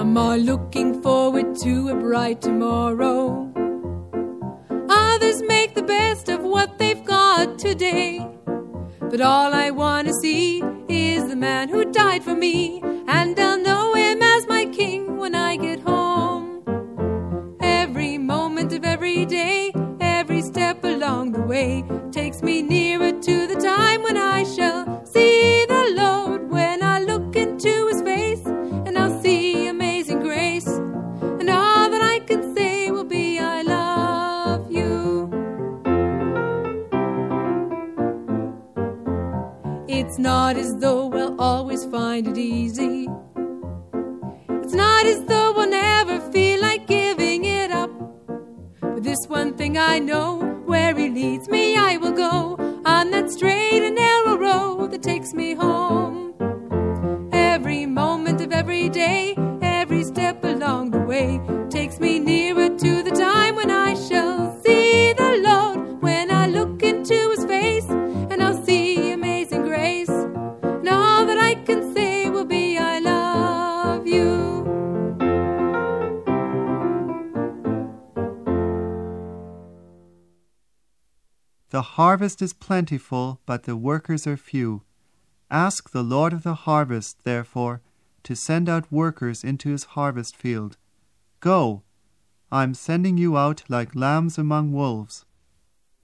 Some are looking forward to a bright tomorrow. Others make the best of what they've got today. But all I want to see is the man who died for me, and I'll know him as my king when I get home. Every moment of every day, every step along the way, takes me nearer to the time when I shall see the Lord. When I look into his face, and I'll see amazing grace, and all that I can say will be, I love you. It's not as though we'll always find it easy. It's not as though we'll never feel like giving it up. But this one thing I know, where he leads me I will go, on that straight and narrow road that takes me home. Every moment of every day, every step along the way, takes me nearer to the time when I shall see the Lord. When I look into his face, and I'll see amazing grace, and all that I can say will be, I love you. The harvest is plentiful, but the workers are few. Ask the Lord of the harvest, therefore, to send out workers into his harvest field. Go, I'm sending you out like lambs among wolves.